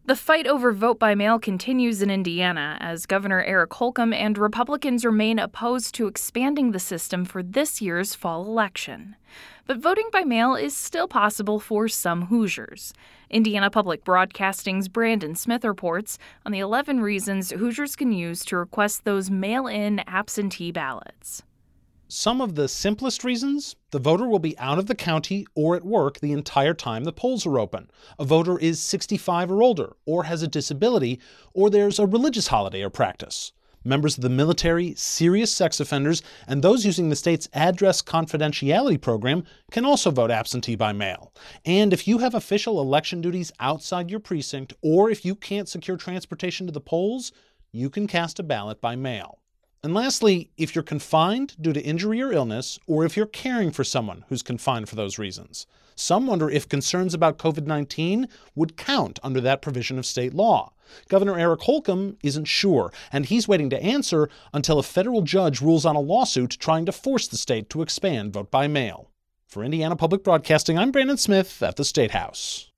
The fight over vote by mail continues in Indiana as Governor Eric Holcomb and Republicans remain opposed to expanding the system for this year's fall election. But voting by mail is still possible for some Hoosiers. Indiana Public Broadcasting's Brandon Smith reports on the 11 reasons Hoosiers can use to request those mail-in absentee ballots. Some of the simplest reasons: the voter will be out of the county or at work the entire time the polls are open. A voter is 65 or older, or has a disability, or there's a religious holiday or practice. Members of the military, serious sex offenders, and those using the state's address confidentiality program can also vote absentee by mail. And if you have official election duties outside your precinct, or if you can't secure transportation to the polls, you can cast a ballot by mail. And lastly, if you're confined due to injury or illness, or if you're caring for someone who's confined for those reasons. Some wonder if concerns about COVID-19 would count under that provision of state law. Governor Eric Holcomb isn't sure, and he's waiting to answer until a federal judge rules on a lawsuit trying to force the state to expand vote by mail. For Indiana Public Broadcasting, I'm Brandon Smith at the State House.